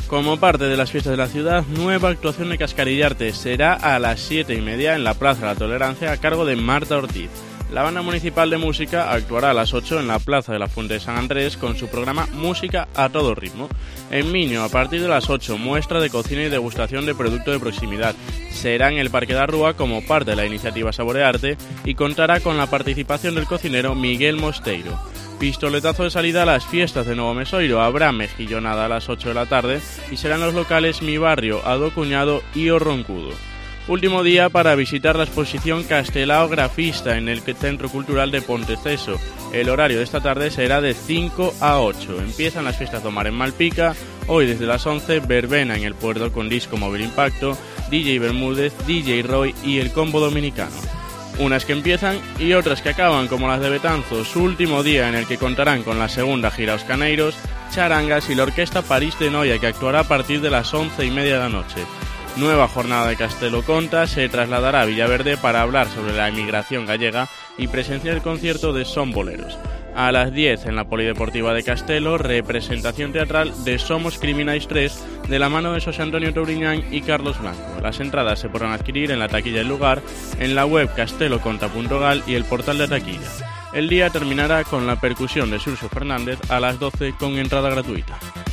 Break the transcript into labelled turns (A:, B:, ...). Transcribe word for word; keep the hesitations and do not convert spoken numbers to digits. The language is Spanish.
A: Como parte de las fiestas de la ciudad, nueva actuación de Cascarillarte será a las siete y media en la Plaza de la Tolerancia a cargo de Marta Ortiz. La banda municipal de música actuará a las ocho en la Plaza de la Fuente de San Andrés con su programa Música a todo ritmo. En Miño, a partir de las ocho, muestra de cocina y degustación de producto de proximidad. Será en el Parque da Rúa como parte de la iniciativa Saborearte y contará con la participación del cocinero Miguel Mosteiro. Pistoletazo de salida a las fiestas de Novo Mesoiro. Habrá mejillonada a las ocho de la tarde y serán los locales Mi Barrio, Ado Cuñado y O Roncudo. Último día para visitar la exposición Castelao Grafista en el Centro Cultural de Ponteceso. El horario de esta tarde será de cinco a ocho. Empiezan las fiestas do mar en Malpica. Hoy desde las once, verbena en el puerto con disco móvil Impacto, D J Bermúdez, D J Roy y el Combo Dominicano. Unas que empiezan y otras que acaban, como las de Betanzos, su último día en el que contarán con la segunda gira Os Caneiros, charangas y la Orquesta París de Noia, que actuará a partir de las once y media de la noche. Nueva jornada de Castelo Conta se trasladará a Villaverde para hablar sobre la emigración gallega y presenciar el concierto de Son Boleros. A las diez en la Polideportiva de Castelo, representación teatral de Somos Criminais tres de la mano de José Antonio Touriñán y Carlos Blanco. Las entradas se podrán adquirir en la taquilla del lugar, en la web casteloconta punto gal y el portal de taquilla. El día terminará con la percusión de Xurxo Fernández a las doce con entrada gratuita.